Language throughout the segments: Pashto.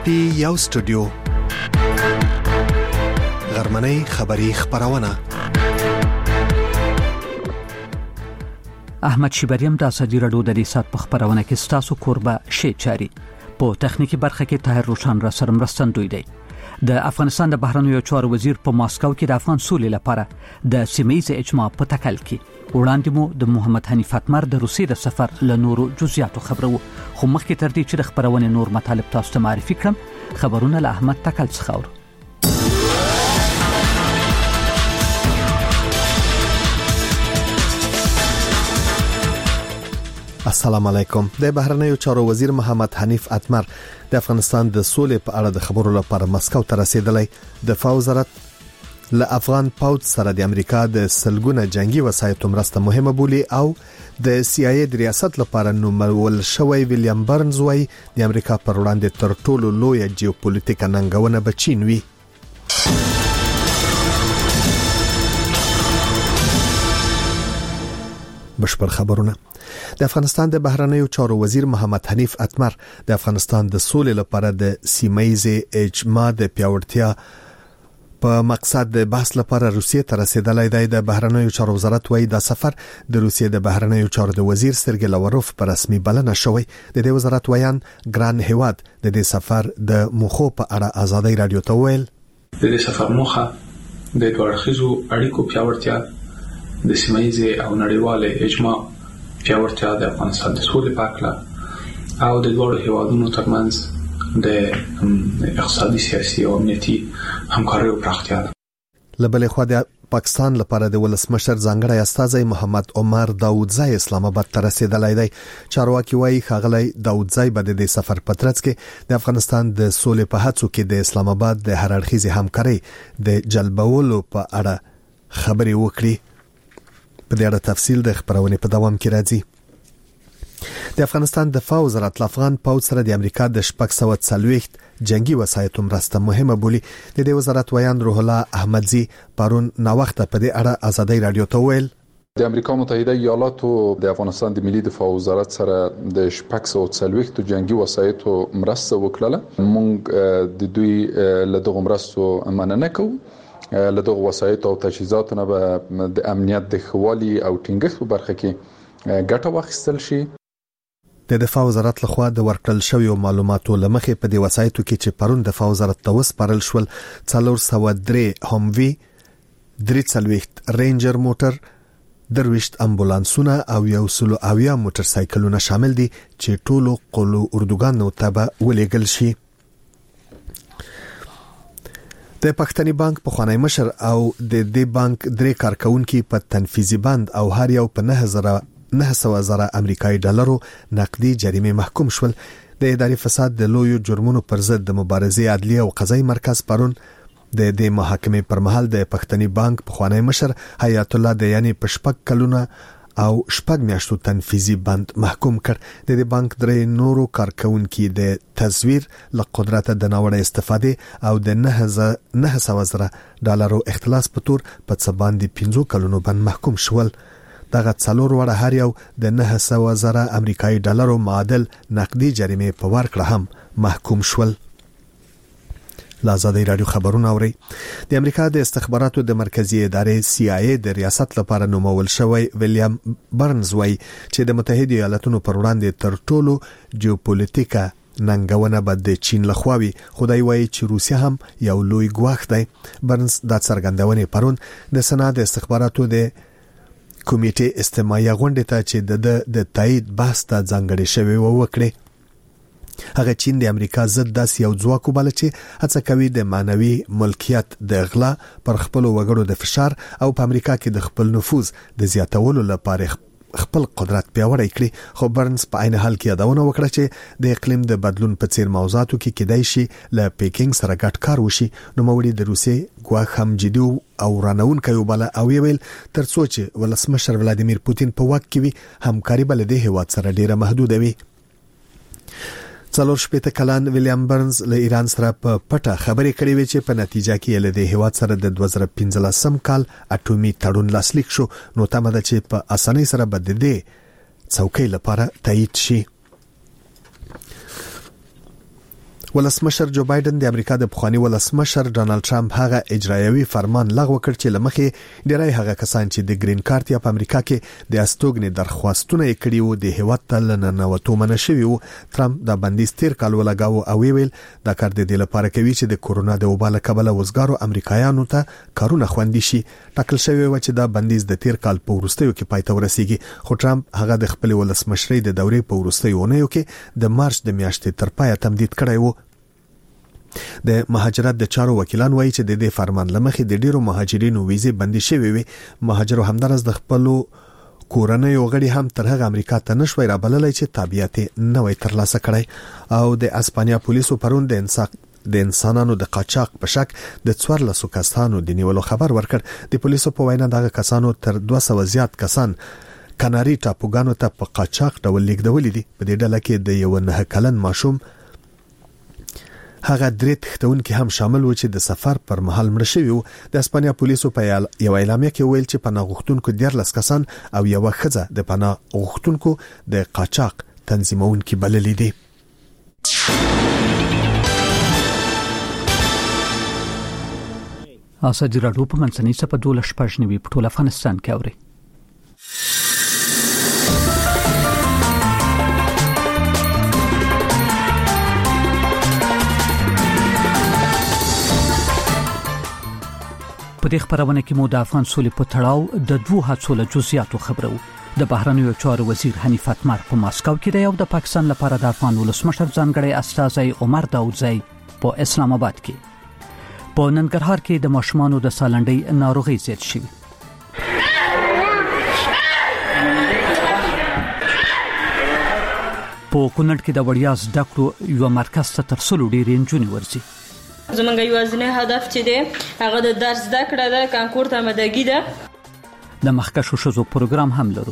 پټي یو سټوډیو غرمنۍ خبری خبرونه احمد شیبریم د اسدی رادیو د ریسات په خبرونه کې ستاسو قربه شي چاري په تخنیکی برخه کې طاهر روشن را سره مرستندوی دی. د افغانستان د بهرنیو چارو وزیر په ماسکو کې د افغان سولې لپاره د سیمه‌ییز اجماع په تکل کې وړاندې مو د محمد حنیف اتمر د روسیې د سفر له نورو جزئیاتو خبرو خو مخکې تر دې چې د خبرونه نور مطالب تاسو ته معرفي کړم خبرونه له احمد تکل څخه اورو. السلام علیکم. د بهرنیو چارو وزیر محمد حنیف اتمر د افغانستان د سولې په اړه د خبرو لپاره مسکو ته رسیدلی. دفاع وزارت له افغان پوځ سره د امریکا د سلګونه جنگي وسایطو مرسته مهمه بولي او د CIA د ریاست لپاره نومول شوی ویلیام برنز وايي د امریکا پر وړاندې تر ټولو لوی جیوپولیټیکا ننګونه به چین وي. بشپړ خبرونه. د افغانستان د بهرنیو چارو وزیر محمد حنیف اتمر د افغانستان د سولې لپاره د سیمه‌ییز اجماع د پیاوړتیا په مقصد د بحث لپاره روسیې ته رسیدلی دی. د بهرنیو چارو وزارت وايي دا سفر د روسیې د بهرنیو چارو د وزیر سرګی لاوروف په رسمي بلنه شوی. د دې وزارت ویان ګران هیواد د دې سفر د مخو په اړه آزادۍ رادیو ته ویل د دې سفر موخه د دوړخیزو اړیکو پیاوړتیا د سیمه‌ییز او نړیواله اجماع پیاوړتیا د افغانستان د سولې په اړه او د دوه هیوادونو ترمنځ د اقتصادي سیاسي او امنیتي همکارۍ او پراختیا ده. لبلې خو د پاکستان لپاره د ولسمشر ځانګړی استازی محمد عمر داودزی اسلام آباد ته رسیدلی دی. چارواکي وايي ښاغلی داودزی به د سفر په ترڅ کې د افغانستان د سولې په هڅو کې د اسلام آباد د هر اړخیزې همکارۍ د جلبولو په اړه خبرې وکړي. په دې اړه تفصیل د خبرونه په دوام کې راځي. د افغانستان دفاع وزارت افغان پوځ سره د امریکا د 640 جنگي وسایطو مرسته مهمه بولي. د دې وزارت ویان روح الله احمدزي پرون نا وخت په دې اړه آزادۍ رادیو ته ویل د امریکا متحده ایالاتو د افغانستان د ملي دفاع وزارت سره د 640 جنگي وسایطو مرسته وکړه. موږ د دوی له دغه مرستو مننه کوو. له دغه وسایطو او تجهیزاتو نه به د امنیت د خوالي او ټینګښت په برخه کې ګټه واخیستل شي. د دفاع وزارت لخوا د ورکړل شویو معلوماتو لمخې په دې وسایطو کې چې پرون دفاع وزارت ته وسپارل شول 403 هموی 340 رینجر موټر 20 امبولانسونه او 100 موټر سایکلونه شامل دي چې ټولو قلو اردوګانو ته به ولېږل شي. د پښتني بانک په خوانی مشر او د دې بانک درې کارکونکو په تنفيذي بند او هر یو په 900,000 امریکایي ډالرو نقدي جریمه محکوم شول. د اداري فساد د لویو جرمونو پر ضد د مبارزې عدلیه او قضایي مرکز پرون د دې محاکمې پر مهال د پښتني بانک په خوانی مشر حیات الله د یعنی پشپک کلونه او شپږ میاشتو تنفيذي بند محکوم کړ. د دې بانک درې نورو کارکونکو د تزویر له قدرت د ناوړه استفاده او د 900,000 ډالرو اختلاس په تور په څه باندې 15 کلونو بند محکوم شول. دغه څلور وړه هر یو د 900,000 امریکایي ډالرو معادل نقدي جریمه په ورکړه هم محکوم شول. لازادي رادیو خبرونه اوري. د امریکا د استخباراتو د مرکزی ادارې CIA د ریاست لپاره نومول شوی ویلیام برنز وايي چې د متحده ایالاتونو پر وړاندې تر ټولو جیوپولیټیکا ننګونه به د چین لخواوي. خدای وايي چې روسیا هم یو لوی ګواښ دی. برنز د څرګندونې پرون د سنا د استخباراتو د کمیټې استماعي غونډه ته چې د تایید بحث ته ځانګړی شوی وکړي. هغه چین د امریکا ضد داس یو ځواک وباله چې هڅه کوي د مانوي ملکیت د غلا پر خپل وګړو د فشار او په امریکا کې د خپل نفوذ د زیاتولو لپاره خپل قدرت پیاوړی کړي. خو برنز په عین حال کې یادونه وکړه چې د اقلیم د بدلون په څیر موضوعاتو کې کېدای شي له پیکینګ سره ګډ کار وشي. نو موړي د روسي ګواښ هم جدي او رانون کوي بل او ویل ترڅو چې ولسمشر ولادیمیر پوتین په واک کې وي همکاري بل د هیواد سره ډیره محدوده وي. 4 کلن ویلیام برنز له ایران سره په پټه خبرې کړې وې چې په نتیجه کې له دې هیواد سره د 2015 کال اټومي تړون لاسلیک شو. نو تمه ده چې په اسانۍ سره به د دې څوکۍ لپاره تایید شي. ولسمشر جو بایدن د امریکا د پخوانی ولسمشر ډانلډ ټرمپ هغه اجرایوي فرمان لغوه کړ چې لمخې ډیری هغه کسان چې د گرین کارت یا په امریکا کې د استوګنې درخواستونه یې کړي وو د هیواد ته لننوتو منع شوی وو. ټرمپ د بندیز تیر کال ولګاو او ویل دا کار د دې لپاره کوي چې د کورونا د وبا له کبله وزګارو امریکایانو ته کارونه خوندي شي. ټاکل شوی و چې دا بندیز د تیر کال په وروستیو کې پای ته ورسیږي، خو ټرمپ هغه د خپل ولسمشرۍ د دورې په وروستیو اونیو کې د مارچ د میاشتې تر پایه تمدید کړی وو. د مهاجرت د چارو وکیلان وایي چې د دې فرمان لمخې د ډیرو مهاجرینو ویزې بندي شوې وي. مهاجرو همدارس د خپل کورنۍ غړي هم تر هغه امریکا ته نشوي رابللای چې تابعیت نه وي ترلاسه کړي. او د اسپانیا پولیسو پرون د انسانانو د قاچاق په شک د 14 کسانو د نیولو خبر ورکړ. د پولیسو په وینا دغه کسانو تر 200 زیات کسان کاناري ټاپوګانو ته په قاچاق ډول لیږدول دي. په دې ډله کې د یو 9 کلن ماشوم هغه درې تختونکي هم شامل و چې د سفر پر مهال مړ شوی وو. د اسپانیا پولیسو په یو اعلامیه کې ویل چې پناه غوښتونکو 14 کسان او یو ښځه د پناه غوښتونکو د قاچاق تنظیمونکي بللي دي. ازادي راډیو په منځنۍ سپه 12 په ټول افغانستان کې اوري. په دې خبرونه کې مو د افغان سولې په تړاو د دوه هڅو له جزئیاتو خبرو. د بهرنیو چارو وزیر حنیف اتمر په ماسکو کې دی او د پاکستان لپاره د افغان ولسمشر ځانګړی استازی عمر داودزی په اسلام آباد کې. په ننګرهار کې د ماشومانو د سالنډۍ ناروغي زیات شوه. په کونړ کې د وړیا زده کړو یو مرکز ته تر څلو ډېر انجونې ورځي. زمونږ یوازینی هدف چې دی هغه د درس زده کړه ده، کانکور ته آمادګي ده. د مخکښو ښځو پروګرام هم لرو.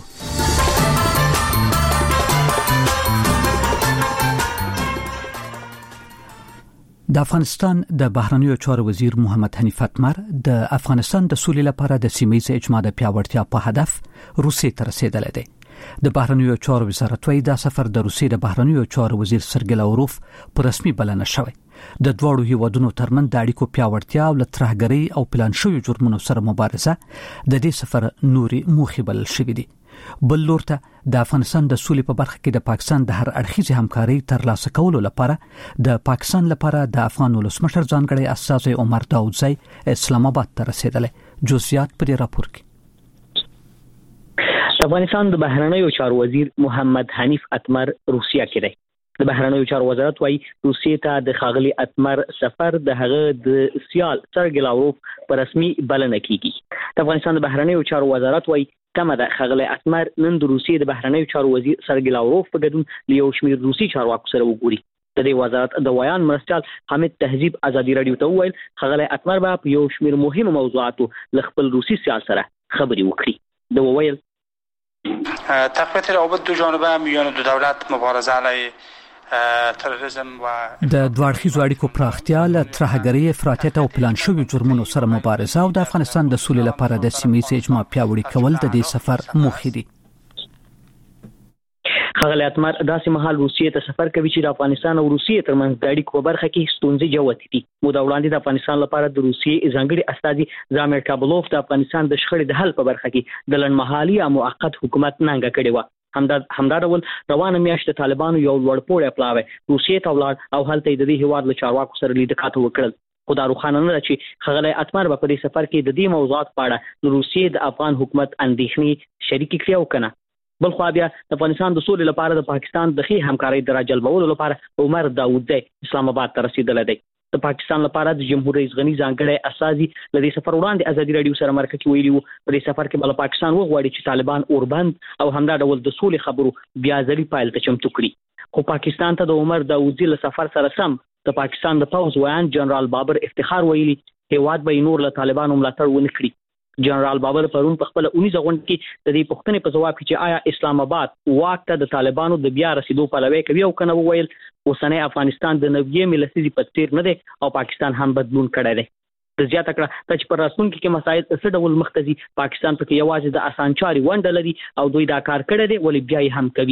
د افغانستان د بهرنیو چارو وزیر محمد حنیف اتمر د افغانستان د سولې لپاره د سیمه‌ییز اجماع د پیاوړتیا په هدف روسیې ته رسیدلی دی. د بهرنیو چارو وزارت وايي دا سفر د روسیې د بهرنیو چارو وزیر سرګی لاوروف په رسمي بلنه شوی. د دواړو هیوادونو ترمن د اړیکو پیاوړتیا او ترهګرۍ او پلان شوی جرمونو سره مبارزه د دې سفر نوري موخې بلل شوې دي. بل لور ته د افغانستان د سولې په برخه کې د پاکستان د هر اړخیزې همکارۍ ترلاسه کولو لپاره د پاکستان لپاره د افغان ولسمشر ځانګړی استازی عمر داودزی اسلام آباد ته رسیدلی. جزئیات په دې راپور کې. افغانستان د بهرنیو چارو وزیر محمد حنیف اتمر روسیه کې دی. د بهرنیو چارو وزارت وايي روسیې ته د ښاغلي اتمر سفر د هغه د سیال سرګی لاوروف په رسمي بلنه کیږي. د افغانستان د بهرنیو چارو وزارت وايي تمه ده ښاغلي اتمر نن د روسیې د بهرنیو چارو وزیر سرګی لاوروف په ګډون له یو شمېر روسي چارواکو سره وګوري. د دې وزارت د ویان مرستیال حامد تهذیب ازادي رادیو ته وویل ښاغلي اتمر به په یو شمېر مهمو موضوعاتو له خپل روسي سیال سره خبرې وکړي. د وویل تقویت روابط دو جانبه میان دو دولت مبارزه علیه تروریسم و د دوړخیزو اړیکو پراختیا له ترهګرۍ افراطیت او پلان شوی جرمونو سره مبارزه او د افغانستان د سولې لپاره د سیمه‌ییز اجماع پیاوړی کول د دې سفر موخې دي. ښاغلي اتمر داسې مهال روسیې ته سفر کوي چې د افغانستان او روسیې ترمنځ د اړیکو په برخه کې ستونزې جوتې دي. موده وړاندې د افغانستان لپاره د روسیې ځانګړي استازي زامیر کابلوف د افغانستان د شخړې د حل په برخه کې د لنډمهالي او موقت حکومت ننګه کړې و. همدا ډول روانه میاشت د طالبانو یو لوړپوړی پلاوی روسیې ته ولاړ او هلته د دې هیواد له چارواکو سره لیدکات وکړل. خو دا روښانه نه ده چې ښاغلی اتمر به په دې سفر کې د دې موضوعات په اړه د روسیې د افغان حکومت اندېښنې شریکې کړي او کنه. بل خو بیا د افغانستان د سولې لپاره د پاکستان د ښې همکارۍ د راجلبولو لپاره عمر داودزی اسلام آباد ته رسیدلی دی. د پاکستان لپاره د جمهور رئیس غنی ځانګړی استازي له دې سفر وړاندې ازادي رادیو سره مرکه کې ویلي وو په دې سفر کې بل پاکستان وغواړي چې طالبان اوربند او همدا ډول د سولې خبرو بیا ځلې پایل ته چمتو کړي. خو پاکستان ته د عمر داودزی له سفر سره سم د پاکستان د پوځ ویان جنرال بابر افتخار ویلي هیواد به نور له طالبانو ملاتړ ونه کړي. جنرال بابر پرون په خپل 19 غونډه کې د دې پوښتنې په ځواب کې چې آیا اسلام آباد واک ته د طالبانو د بیا رسیدو پلوي کوي او کنه وویل اوسنۍ افغانستان د 90 لسیزې په څیر نه دی او پاکستان هم بدلون کړی دی. د زیاته کړه چې پر راتلونکي کې مسایل څه ډول مختزي پاکستان پکې یوازې د اسانچاري ونډه لري او دوی دا کار کړی دی ولې بیا یې هم کوي.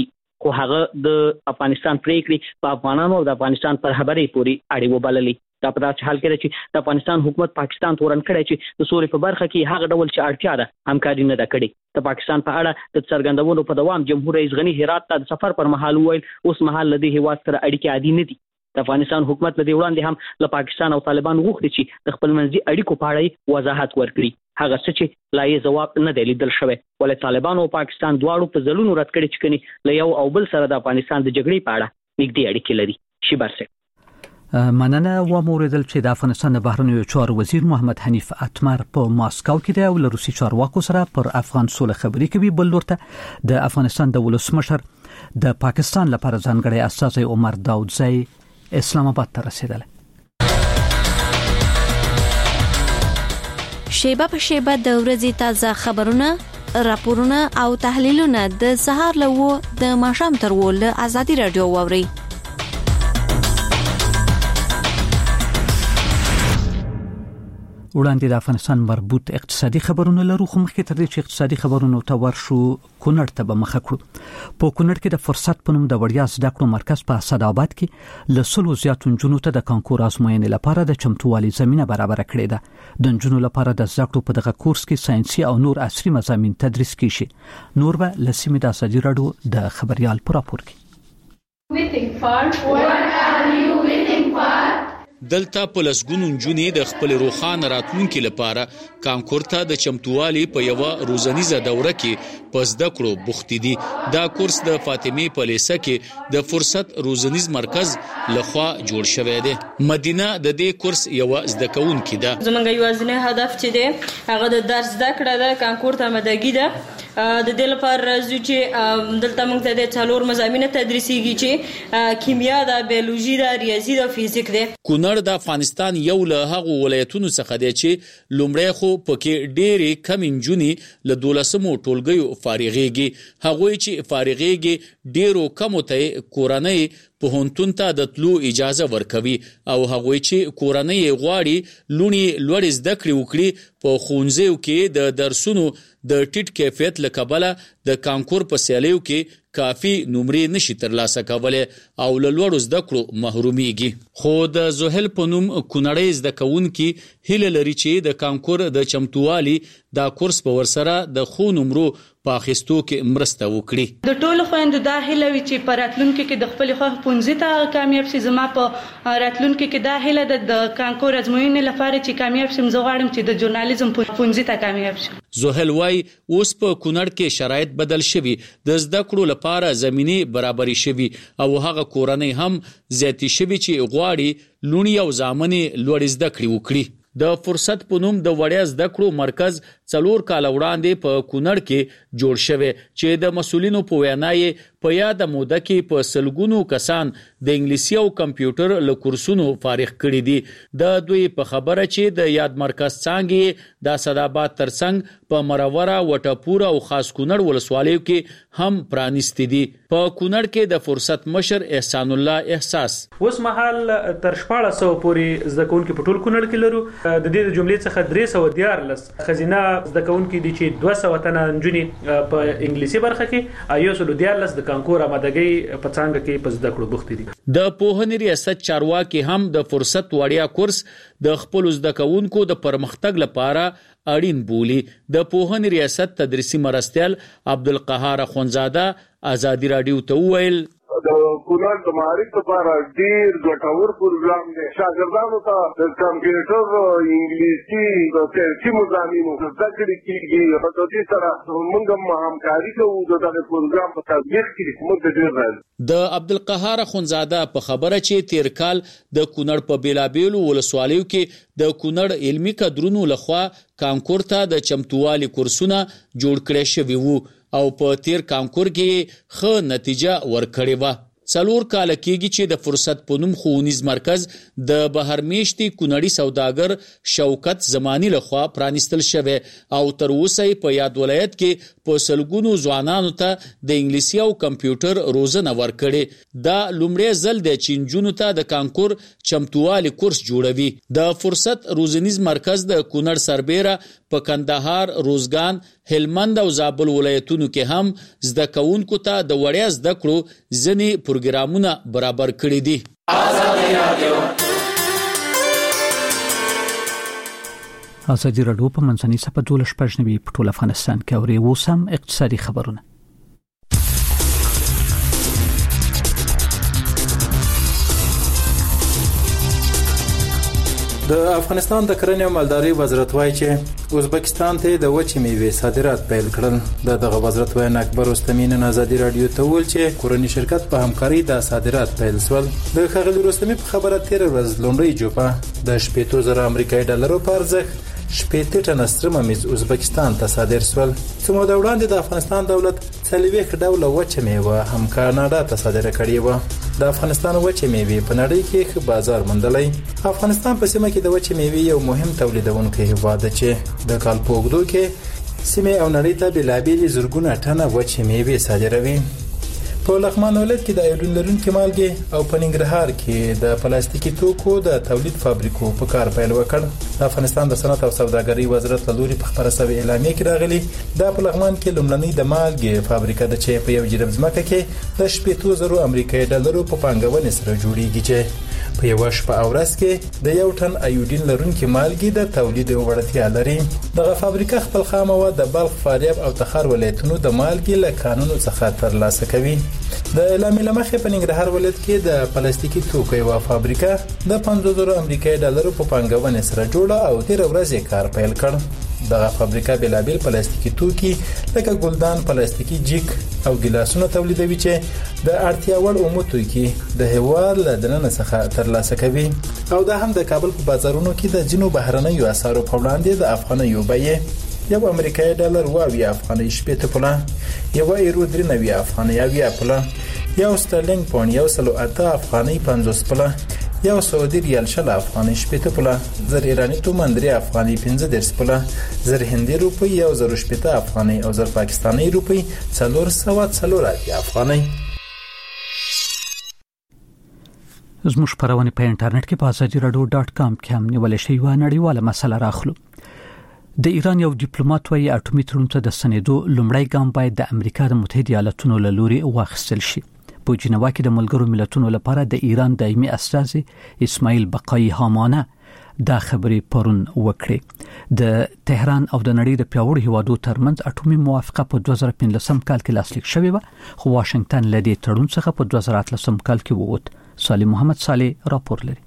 خو هغه د افغانستان پریکړې په افغانانو او د افغانستان پر خبرې پوری اړې وبللې. دا په داسې حال کې چې د افغانستان حکومت پاکستان تورن کړی چې د سولې په برخه کې هغه ډول چې اړتیا ده همکاري نه ده کړې. د پاکستان په اړه د څرګندونو په دوام جمهور رئیس غنی هرات ته د سفر پر مهال وویل اوس مهال له دې هیواد سره اړیکې عادي نه دي. د افغانستان حکومت له دې وړاندې هم له پاکستان او طالبان غوښتي چې د خپلمنځي اړیکو په اړه وضاحت ورکړي. هغه څه چې لا یې جواب نه دی لیدل شوی. ولې طالبان او پاکستان دواړو په ځلونو رد کړي چې کني له یو او بل سره د افغانستان د جګړې په اړه نږدې اړیکې لري. شیبر سه مننه و موردل چې د افغانستان د بهرنیو چارو وزیر محمد حنیف اتمر په ماسکو کې دی او له روسي چارواکو سره پر افغان سوله خبرې کوي. بل لورته د افغانستان د ولسمشر د پاکستان لپاره ځانګړی استازی عمر داودزی اسلام آباد ته رسیدل. شیبه په شیبه د ورځې تازه خبرونه، راپورونه او تحلیلونه د سهار له د ماښام تر ول ازادي رادیو ووري. وړاندې د افغانستان مربوط اقتصادي خبرونه لرو، خو مخکې تر دې چې اقتصادي خبرونو ته ورشو کونړ ته به مخه کړو. په کونړ کې د فرصت په نوم د وړیا زده کړو مرکز په اسداباد کې له 100 زیاتو نجونو ته د کانکور ازموینې لپاره د چمتووالي زمينه برابر کړې ده. د نجونو لپاره د زده کړو په دغه کورس کې ساينسي او نور عصري مضامین تدریس کیږي. نور به لسیمه د ازادي رادیو د خبريال پر راپور کې. دلته په لسګونو نجونې د خپل روښانه راتلونکي لپاره کانکور ته د چمتووالي په یو روزنیزه دوره کې په زده کړو بوختي دي. دا کورس د فاطمه په لیسه کې د فرصت روزنیز مرکز لخوا جوړ شوی دی. مدینه د دې کورس یو زده کوونکې ده. زمونږ یوازینی هدف چې دی هغه د درس زده کړه ده. کانکور ته آمادګي ده. د دې لپاره راځو چې دلته موږ ته د څلور مضامین تدریسيږي چې کیمیا ده، بیولوژي ده، ریاضي ده، فزیک ده. کونړ د افغانستان یو له هغو ولایتونو څخه دی چې لومړی خو پکې ډېرې کم نجونې له 12مو ټولګیو فارغېږي. هغوی چې فارغېږي ډېرو کمو ته کورنۍ پوهنتون ته د تلو اجازه ورکوي او هغوی چې کورنۍ غواړي لونی لوړ زده کړې وکړي په ښوونځیو کې د درسونو د ټیټ کیفیت له کبله د کانکور په سیالیو کې کافي نمرې نشي ترلاسه کولای او له لوړو زده کړو محرومیږي. خو د زوهل په نوم کونړی زده کوونکي هیله لري چې د کانکور د چمتووالي دا کورس په ورسره د خو نمرو په اخیستو کې مرسته وکړي. د ټولو خويندو دا هیله وي چې په راتلونکي کې د خپل خوښ پونځي ته کامیاب شي. زما په راتلونکي کې دا هیله ده د کانکور ازموینې لپاره چې کامیاب شم. زه غواړم چې د ژورنالیزم پونځي ته کامیاب شم. زوهل وای اوس په کونړ کې شرایط بدل شوي، د زده کړو لپاره زمینه برابرې شوي او هغه کورنۍ هم زیاتې شوي چې غواړي لونی او ځامنې لوړ زده کړې وکړي. د فرصت په نوم د وړیا زده کړو مرکز 4 کال وړاندې په کونړ کې جوړ شوی چې د مسولینو په وینا یې په یاد موده کې په سلګونو کسان د انګلیسي او کمپیوټر له کورسونو فارغ کړي دي. د دوی په خبره چې د یاد مرکز څنګه د اسداباد ترڅنګ په مروره وټپور او خاص کونړ ولسوالیو کې هم پرانیستي دي. په کونړ کې د فرصت مشر احسان الله احساس اوس مهال تر 1400 پورې زده کوونکي په ټول کونړ کې لرو. د دې جملې څخه 314 خزینه زده کوونکي دي چې 200 تنه نجونې په انګلیسي برخه کې ایو 114 د کانکور آمادګۍ په څنګه کې په زده کړو بوختي دي. د پوهنې ریاست چارواکي هم د فرصت وړیا کورس د خپل زده کوونکو د پرمختګ لپاره اړین بولی. د پوهنې ریاست تدریسي مرستیال عبدالقهار اخونزاده ازادي رادیو ته وویل د کونړ د معارف لپاره ډیر ګټور پروګرام دی. شاګردانو ته د کمپیوټر، انګلیسي، د ساینسي مضامینو زده کړې کیږي. په دې سره موږ هم همکاري کوو د دغه پروګرام په تطبیق کې. موږ ډیر راځو. د عبدالقهار اخونزاده په خبره چې تیر کال د کونړ په بیلابیلو ولسوالیو کې د کونړ علمي کادرونو لخوا کانکور ته د چمتووالي کورسونه جوړ کړي شوي وو او په تیر کانکور کې ښه نتیجه ورکړې و. 4 کال کېږي چې د فرصت په نوم ښوونیز مرکز د بهرمیشتي کونړي سوداګر شوکت زمانی لخوا پرانیستل شوی او تر اوسه په یاد ولایت کې په سلګونو ځوانانو ته د انګلیسي او کمپیوټر روزنه ورکړي. دا لومړی ځل دی چې نجونو ته د کانکور چمتووالي کورس جوړوي. د فرصت روزنیز مرکز د کونړ سربیره په کندهار، روزګان، هلمند او زابل ولایتونو کې هم زده کوونکو ته د وړیا زده کړو ځینې پروګرامونه برابر کړي دي. ازادي راډیو په منځنۍ صفحه 12 په ټول افغانستان کې اوري وسم اقتصادي خبرونه. د افغانستان د کرنې او مالدارۍ وزارت وايي چې ازبکستان ته د وچې میوې صادرات پیل کړل. دغه وزارت وایي اکبر رستمی نن ازادي راډیو ته ویل چې کورنی شرکت په همکاري د صادرات پیل شول. د ښاغلي رستمی په خبره 13 ورځ لومړی جوپه د 80,000 امریکایي ډالرو په ارزښت 80 ټنه سره ممیز ازبکستان ته صادر شول. څو موده وړاندې د افغانستان دولت 40 ډوله وچه میوه هم کاناډا ته صادره کړې و. د افغانستان وچه میوه په نړۍ کې ښه بازار موندلی. افغانستان په سیمه کې د وچه میوه یو مهم تولیدونکی هیواد دی چې د کال په اوږدو کې سیمه او نړۍ ته بېلابېل زرګونه ټنه وچه میوه صادروي. په لغمان ولایت کې د ایودین لرونکي مالګې او په ننګرهار کې د پلاستیکي توکو د تولید فابریکو په کار پیل وکړ. د افغانستان د صنعت او سوداګرۍ وزارت له لوري په خبره شوې اعلامیه کې راغلي د پلغمان کې لومړنۍ د مالګې فابریکه د چې په یو جرم ځمکه کې د 80,000 امریکایي ډالرو په پانګونې سره جوړیږي چې په یو شپه او ورځ کې د یو ټن ایودین لرونکي مالګې د تولید وړتیا لري. دغه فابریکه خپل خام مواد د بلخ، فاریاب او تخار ولایتونو د مالګې له کانونو څخه ترلاسه کوي. د اعلامیې لمخې په ننګرهار ولایت کې د پلاستیکي توکو یو فابریکه د 50,000 امریکایي ډالرو په پانګونې سره جوړه او 13 ورځې کار پیل کړ. دغه فابریکه بېلابېل پلاستیکي توکي لکه ګلدان، پلاستیکي جیک او ګلاسونه تولیدوي چې د اړتیا وړ عمومي توکي د هیواد له دننه څخه ترلاسه کوي. او دا هم د کابل په بازارونو کې د ځینو بهرنیو اسعارو په وړاندې د افغانیو بیې یو امریکایي ډالر 20 افغاني 80 پوله، یو ایرو 93 افغاني 20 پوله، یو سترلینګ پاوند 108 افغاني 50 پوله، یو سعودي ریال 60 افغاني 80 پوله، زر ایرانی تومان 3 افغاني 15 پوله، زر هندي روپی 180 افغاني او زر پاکستاني روپی 440 افغاني. زموږ خبرونه په انټرنیټ کې په azadiaradio.com کې هم نیول شوی و. نړیواله مسله راخلو. د ایران یو ډیپلوماټ وايي اټومي تړون ته د سنېدو لومړی ګام باید د امریکا د متحده ایالاتونو له لوري واخیستل شي. په جنیوا کې د ملګرو ملتونو لپاره د ایران دایمي استازي اسماعیل بقایي هامانه دا خبرې پرون وکړې. د تهران او د نړۍ د پیاوړو هیوادو ترمنځ اټومي موافقه په 2015 کال کې لاسلیک شوې و، خو واشنگټن له دې تړون څخه په 2013 کال کې ووت. صالح محمد صالح راپور لري.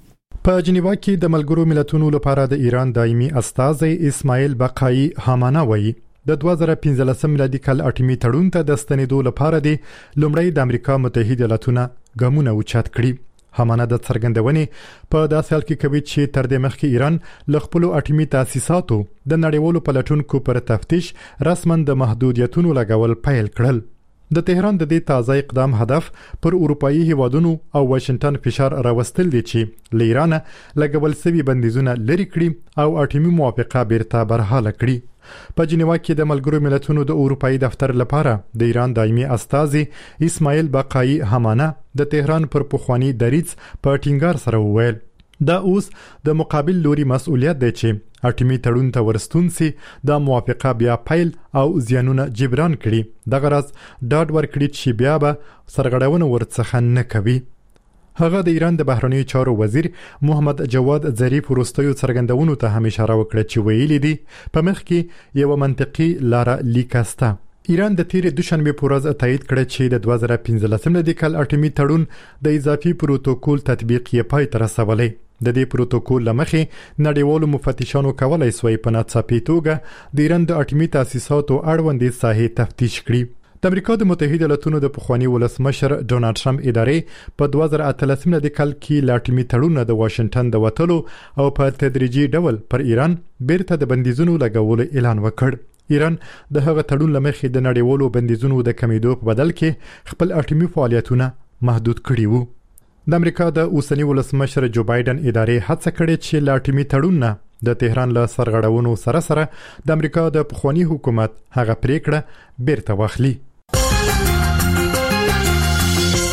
په جنیوا کې د ملګرو ملتونو لپاره د ایران دایمي استازي اسماعیل بقایي هامانه وایي د 2015 میلادي کال اټومي تړون ته د ستنېدو لپاره د لومړی د امریکا متحده ایالاتونو ګامونه اوچت کړي. هامانه د څرګندونې په داسې حال کې کوي چې تر دې مخکې ایران ل خپل اټومي تاسیساتو د نړیوالو پلټونکو پر تفتیش رسماً د محدودیتونو لګول پیل کړل. د تهران د دې تازه اقدام هدف پر اروپאי هیوادونو او واشنگټن فشار راوستل دي چې ل ایران لګول سوي بندیزونه لري کړي او اټومي موافقه بیرته برحاله کړي. په جنیوا کې د ملګرو ملتونو د اروپאי دفتر لپاره د ایران دایمي استازي اسماعیل بقایي هامانه د تهران پر پخوانی دریځ په ټینګار سره وویل دا اوس د مقابل لوري مسؤلیت دی چې اټومي تړون ته ورستون سي د موافقه بیا فایل او زیانونه جبران کړي. دغه راز ډاډ ورکړي چې بیا به سرغړونه ورڅخه نه کوي. هغه د ایران د بهرنیو چارو وزیر محمد جواد ظریف وروستیو څرګندونو ته هم اشاره وکړه چې ویلي دي په مخ کې یو منطقي لار لیکاسته. ایران د تیر دوشنبه په ورځ تایید کړ چې د 2015 میلادي کال اټومي تړون د اضافي پروتوکول تطبیق یې پای ته رسولی. د دې پروتوکول لمخې نړیوالو مفتشانو کولای سوی په ناڅاپي توګه د ایران د اټومي تاسیساتو اړوندې ساحې تفتیش کړي. د امریکا د متحده ایالاتونو د پخوانی ولسمشر ډونالد ټرمپ ادارې په 2013 میلادي کال کې لاټومي تړون د واشنگټن د وټلو او په تدریجي ډول پر ایران بیرته د بندیزونو لګولو اعلان وکړ. ایران د هغه تړون لمخې د نړیوالو بندیزونو د کمیدو په بدل کې خپل اټومي فعالیتونه محدود کړي وو. د امریکا د اوسنی ولسمشر جو بایدن ادارې هڅه کړې چې لاټومي تړون د تهران له سرغړونو سره سره د امریکا د پخوانی حکومت هغه پریکړه بیرته واخلي.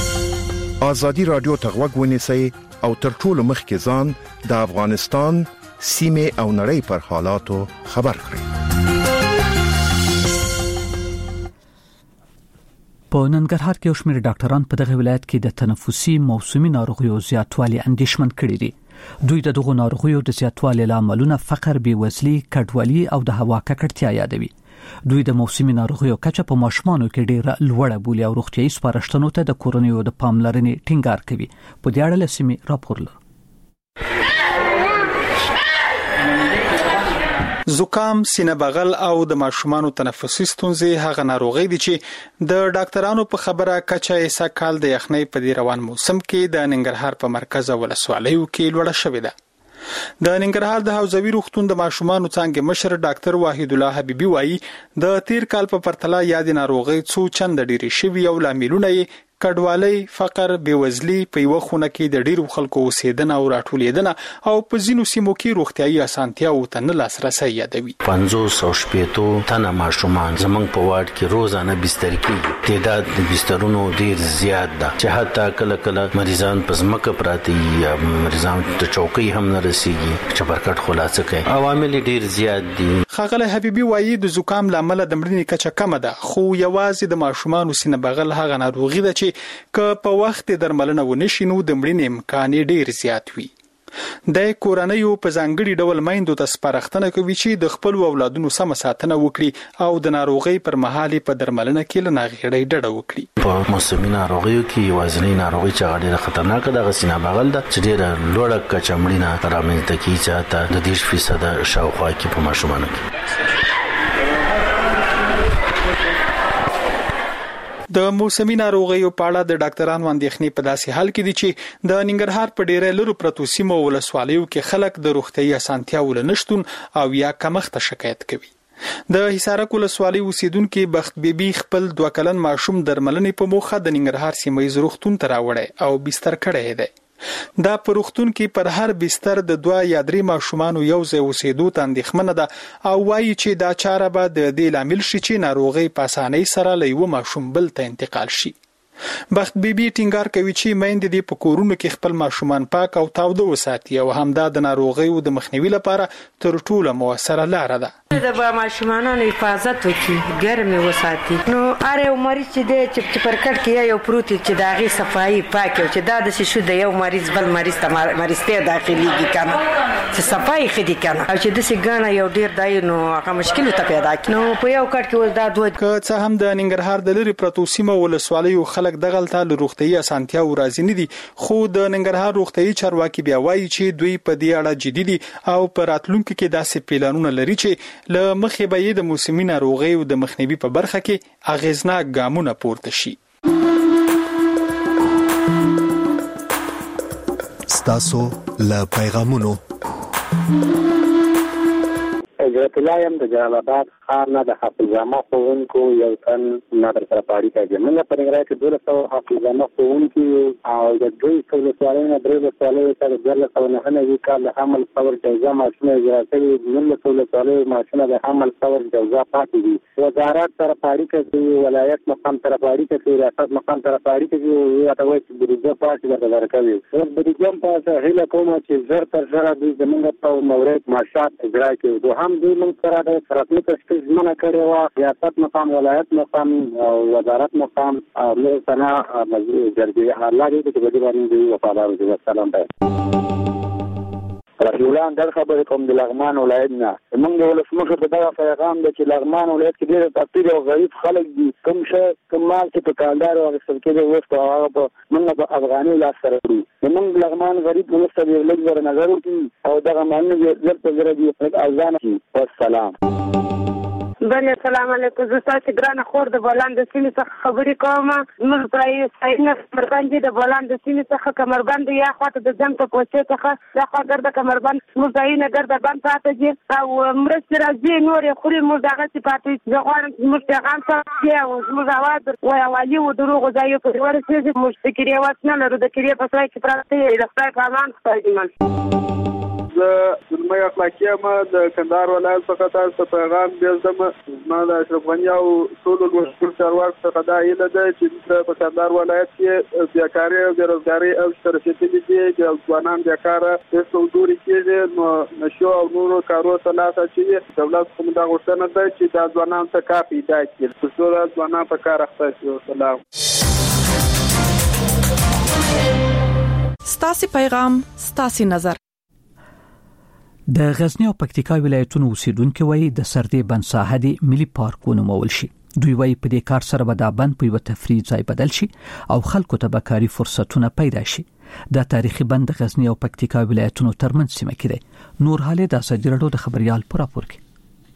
ازادي رادیو ته غوږ ونیسئ او تر ټولو مخکې ځان د افغانستان سیمه او نړۍ پر حالاتو خبر کړي. په ننګرهار کې شمېر ډاکټران په دغه ولایت کې د تنفسي موسمي ناروغیو زیاتوالي اندېښمن کړي دي. دوی دغه ناروغیو د زیاتوالي لاملونه فقر، بېوزلي، کډوالي او د هوا ککړتیا یادوي. دوی د موسمي ناروغیو کچه په ماشومانو کې ډېره لوړه بولي او روغتيایي سپارښتنو ته د کورنیو د پاملرنې ټینګار کوي. په دې اړه لسمي راپور لري. زکام، سینه بغل او د ماشومانو تنفسي ستونزې هغه ناروغي دي چې د ډاکټرانو په خبره کچه یې سکهال د یخنۍ په دې روان موسم کې د ننګرهار په مرکز ولسوالیو کې لوړه شوې ده. د ننګرهار د حوزوي روغتون د ماشومانو څنګه مشر ډاکټر واحد الله حبيبي وایي د تیر کال په پرتله یاد ناروغي څو چند ډېری شوي او لاملونه یې کډوالۍ، فقر، بېوزلي، په یو خونه کې د ډیرو خلکو اوسېدنه او راټولېدنه او په ځینو سیمو کې روغتيایي اسانتیاو ته نه لاسرسي یادوي. 500 تنه ماشومان زمونږ په واډ کې روزانه بستر کېږي. تعداد د بسترونو ډیر زیات ده چې حتی کله کله مریضان په ځمکه پراته یا مریضان ته چوکۍ هم نه رسیږي چې برکت خلاصه کوي. عوامل ډیر زیات دي. ښاغلی حبيبي وایي د زکام لامل د مړینې کچه کمه ده، خو یوازې د ماشومانو سینه بغل هغه ناروغي ده چې که په وخت درملنه ونشي نو د مړینې امکان ډیر زیات وي. د کورنیو په ځانګړي ډول میندو ته سپارښتنه کوي چې د خپل اولادونو سم ساتنه وکړي او د ناروغي پر مهال په درملنه کې له ناغېړۍ ډډه وکړي. په موسمي ناروغیو کې یوازینی ناروغي چې ډېره خطرناکه ده سینه بغل ده چې ډېره لوړه کچه مړینه رامنځته کوي چې حتی د 10% شاوخوا کې په ماشومانو کې. د موسمي ناروغیو په اړه د ډاکټرانو اندېښنې په داسې حال کې دي چې د ننګرهار په ډېرې لرو پرتو سیمو ولسوالیو کې خلک د روغتيایي اسانتیاو له نشتون او یا کمښت شکایت کوي. د حصارک ولسوالۍ اوسیدونکو بخت بیبي خپل 2 کلن ماشوم درملنې په موخه د ننګرهار سیمه روغتون ته راوړی او بستر کړی دی. دا په روغتون کې پر هر بستر د 2 یا 3 ماشومانو یو ځای اوسېدو ته اندېښمنه ده او وایي چې دا چاره به د دې لامل شي چې ناروغي په اسانۍ سره له یو ماشوم بل ته انتقال شي. بخت بیبي ټینګار کوي چې میندې د پکورونو کې خپل ماشومان پاک او تاوده وساتي او همدا د ناروغیو د مخنیوي لپاره تر ټولو موثره لاره ده. د ماشومانو حفاظت وکړي، ګرمي وساتي. نو اره مریض چې د چپرکټ کې یو پروت چې داغي صفائی پاک او چې دا د شې د یو مریض بل مریض ته مریض ته داخليږي کنه چې صفائی خدي کنه او چې د سې ګانا یو ډیر دای نو هغه مشکل ته پیدا کړي. نو په یو کټ کې ول دا دوه که هم د ننګرهار د لری پرتو سیمه ولسوالیو خلک دغلته له روغتيایي اسانتیا او راځي نه دي، خو د ننګرهار روغتيایي چارواکي بیا وایي چې دوی په دې اړه جدي دي او پر راتلونکو کې داسې پلانونه لري چې له مخې به د موسمي ناروغیو د مخنیوي په برخه کې اغیزناک ګامونه پورته شي. ستاسو له پیغامونو حضرت الله يم د جلال آباد ښار نه د حافظامه ښوونکو یو تن نظر سره پاړی کوي. موږ په ننګرهار کې 200 حافظامه ښوونکي او د دوی ولسوالۍ نه درې ولسوالۍ سره 2009 کال د حمل صور جوزا ماشینه اجرا کړي. موږ ولسوالۍ ماشینه د حمل صور جوزا پاتې دي. وزارت سره پاړی کوي، ولایت مقام سره پاړی کوي، ریاست مقام سره پاړی کوي. یا ته وایي چې بریجه پاتې درته کوي. اوس بریجه په هله کومه چې زر تر زر دوی زمونږ په مورد ماشات اجرا کوي. دوهم دوی موږ سره د رسمي تشکیل ژمنه کړې وه، ریاست مقام، ولایت مقام او وزارت مقام او موږ سنا جرګې الله دې چې بدی باندې دوی وفادار دي. والسلام رسول الله در خبرې کوم د لغمان ولایت نه. موږ د ولسمشر په دغه پیغام دی چې لغمان ولایت کې ډېر فقیر او غریب خلک دي. کوم شی کوم مال چې په کالدار او اخیستل کېږي اوس په هغه په موږ په افغاني لاس سره کړو. موږ لغمان غریب ولس ته یو لږ نظر وکړي او دغه مالونه زر په زر دي ارزانه شي. والسلام. بله السلام علیکم. زه تاسو ګرانه خور د بولان د سیمې څخه خبرې کوم. موږ پرای ساينه کمربند د بولان د سیمې څخه کمربند یا خواته د جنگ په کوڅه څخه دا خوا ګرځه کمربند موږ ځاینه ګرځه بند پاتې دي او مرسته راځي نور خوري موږ دغه صفاتې زه غواړم موږ پیغام ته او موږ اواز وای والی و دروغ ځای په ورسې موږ فکرې واسنه لرو د کړي په ځای کې پراته د خپل پامان خپل زه زلمی اخلاقی ما د کندهار ولایت څخه تاسو ته پیغام بېزدم. ما د اشرف غني او ټولو مسؤل چارواکو څخه دا هیله ده چې په کندهار ولایت کې بیکاري او بېروزګاري او شترسېدلي دي د ځوانان بیکاره هېڅ ودوري کېږي نو نشو او نورو کارو ته لاس اچوي. دولت خو دا غوښتنه ده چې دا ځوانان ته کار پیدا کړي تر څو دا ځوانان په کار اخته شي. سلام. ستاسو پیغام ستاسو نظر. د غزنی او پکتیکا ولایتونو اوسیدونکو وایي د سردې بند ساحه د ملي پارکونو مول شي. دوی وایي په دې کار سره به دا بند په یو تفریح ځای بدل شي او خلکو ته به کاري فرصتونه پیدا شي. دا تاریخي بند د غزنی او پکتیکا ولایتونو ترمنځ سیمه کې دی. نور حاله د سجرړو د خبريال پر راپور کې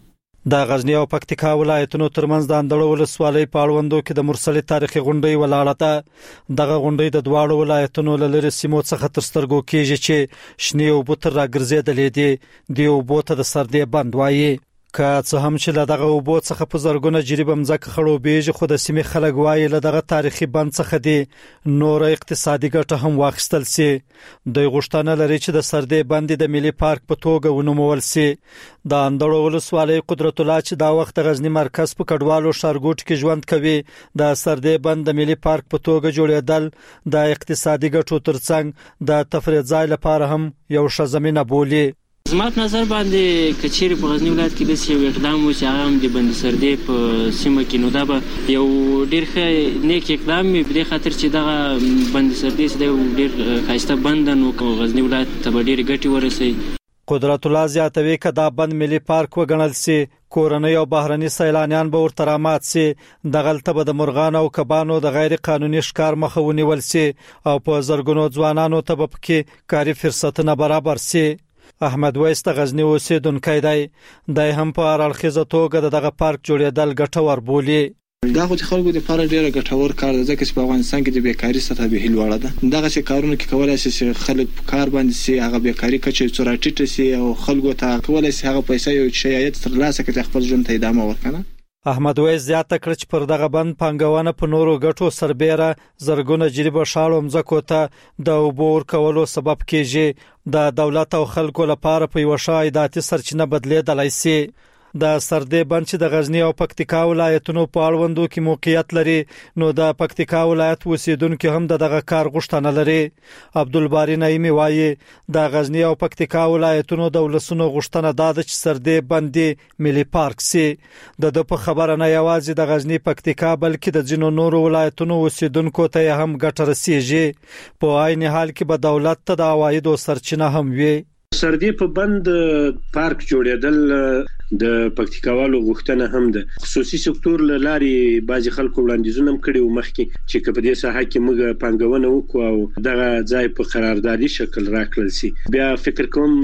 د غزنی او پکتیکا ولایتونو ترمنځ د اندړو ولسوالۍ په اړوندو کې د مرسلې تاریخي غونډۍ ولاړه ده. دغه غونډۍ د دواړو ولایتونو له لرې سیمو څخه تر سترګو کېږي چې شنې اوبه تر راګرځېدلې دي. د اوبو ته د سردې بند وایي. که څه هم چې له دغه اوبو څخه په زرګونه جریب مځکه خړوبېږي خو د سیمې خلک وایي له دغه تاریخي بند څخه دي نور اقتصادي ګټه هم واخیستل سي. دوی غوښتنه لري چې د سردې بند د ملي پارک په توګه ونومول سي. د اندړو ولسوالۍ قدرت الله چې دا وخت د غزنی مرکز په کډوالو ښارګوټ کې ژوند کوي د سردې بند د ملي پارک په توګه جوړېدل د اقتصادي ګټو ترڅنګ د تفریح ځای لپاره هم یو ښه زمینه بولي. زما په نظر باندې کچېری په غزنی ولایت کې د یو اقدام و چې هغه هم د بند سردې په سیمه کې نو دا به یو ډېر ښه نیک اقدام وي په دې خاطر چې دغه بند سردې د ډېر ښایسته بند نو غزنی ولایت ته به ډېر ګټې ورسوي. قدرت الله زیاتوي که دا بند ملي پارک وګڼل سي کورنۍ او بهرني سیلانیان به ورته رامات سي. دغلته به د مرغان او کبانو د غیر قانوني ښکار مخه ونیول سي او په زرګونو ځوانانو ته به پکې کاري فرصتونه برابر سي. احمد ویس د غزنی اوسیدونکی دی. د هم په اړخیزه توګه دغه پارک جوړېدل ګټور بولي. دا خو د خلکو لپاره ډېر ګټور کار دی ځکه چې په افغانستان کې د بیکاری سطح به لوړه ده. دغه چې کارونه کې کولای شي چې خلک په کار باندې سي هغه بیکاری کچې څوراټیټ سي او خلکو ته کولای شي هغه پیسې یو شایعت ترلاسه کړي خپل ژوند ته ادامه ورکړي. احمد ویس زیاته کړ چې پر دغه بند پانګونه په نورو ګټو سربېره زرګونه جریبه شاړو مځکو ته د اوبو ورکولو سبب کېږي. د دولت او خلکو لپاره په یو ښه عایداتي سرچینه بدلېدلی سي. د سردې بند چې د غزنی او پکتیکا ولایتونو په اړوندو کې موقعیت لري نو د پکتیکا ولایت اوسیدونکو هم دغه کار غوښتنه لري. عبدالباری نعیمی وایي د غزنی او پکتیکا ولایتونو د ولسونو غوښتنه ده چې سردې بند ملي پارک سي. د په خبره نه یوازې د غزنی پکتیکا بلکې د ځینو نورو ولایتونو اوسیدونکو ته هم ګټه رسیږي. په عین حال کې به دولت ته د عوایدو سرچینه هم وي. سردې په بند پارک جوړېدل د پکتیکاوالو غوښتنه هم ده. خصوصي سکتور لاري بعضي خلکو وړاندیزونه هم کړي و مخکې چې په دې ساحه کې موږ پانګونه وکړو او دغه ځای په قراردادي شکل راکړل سي. بیا فکر کوم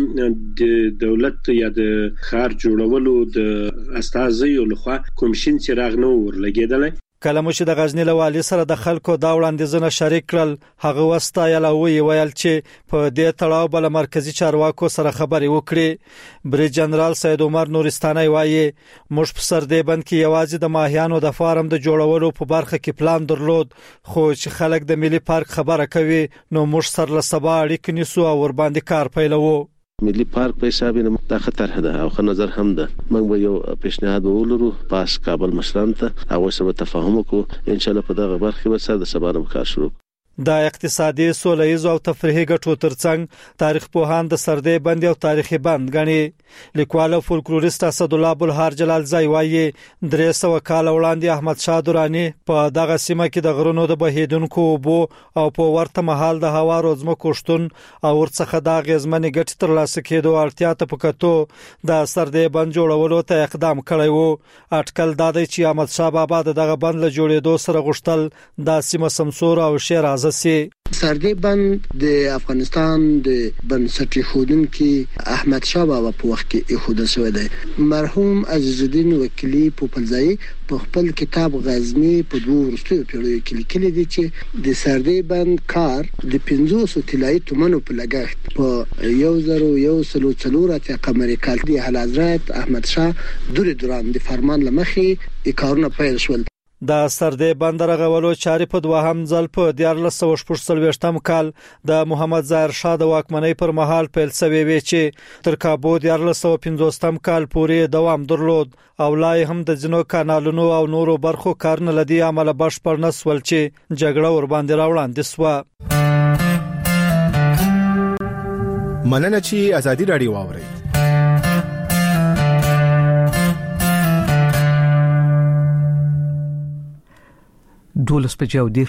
د دولت یا د ښار جوړولو د استازیو لخوا کمیشن چې راغنو ورلګېدل. کله چې د غزنی له والي سره د خلکو دا وړاندیزونه شریک کړل هغه وستایل او ویل چې په دې تړاو بل مرکزی چارواکو سره خبرې وکړي. بریج جنرال سید عمر نورستاني وایي موږ په سردې بند کې یوازې د ماهیانو د فارم د جوړولو په برخه کې پلان درلود خو چې خلک د ملي پارک خبره کوي نو موږ سره له سبا اړیکې نیسو او ور باندې کار پیلوو. ملي پارک په حساب د خطر ده او خو نظر هم ده. موږ به یو پیشنهاد ولرو پاس کابل مشران ته هغه سره تفاهم وکړو ان شاء الله په دغه برخه به سره د سبا کار شروع. د اقتصادي سولهییز او تفریحي ګټو ترڅنګ تاریخ پوهان د سردې بند او تاریخي بند غني. لیکوال او فولکلوریست اسد الله بلهار جلال زای وایي 300 کال وړاندې احمد شاه درانی په دغه سیمه کې د غرونو د بهیدونکو اوبو او په ورته مهال د هوا روزمه کوشتون او ورڅخه د غزمنې ګټ تر لاسه کېدو اړتیا ته پکاتو د سردې بند جوړولو ته اقدام کړی وو. اټکل دا دی چې احمد شاه بابا دغه بند له جوړېدو سره غوښتل د سیمه سمسور او شیراز سي. سردې بند د افغانستان د بنسټ ایښودونکي احمد شاه بابا په وخت کې ایښودل شوی دی. مرحوم عزیز الدین وکیلی پوپلځای په خپل کتاب غزنی په 2 وروستیو پیړیو کې لیکلي دي چې د سردې بند کار د 500 طلایي تومنو په لګښت په 1104 قمري کال دی حضرت احمد شاه دوران د فرمان لمخې کارونه پیل شول. د سردې بندر غولو چاري په دوهم ځل په 1448 کال د محمد ظاهر شاه د واکمنۍ پر مهال پیل شوی وی چې تر کابو 1450 کال پورې دوام درلود او لای هم د جنو کانالونو او نورو برخو کارن لدی عمل بشپړ نسول چې جګړه ور باندې راوړاندې سو. مننه چې ازادي رادیو واوري. دولس بجو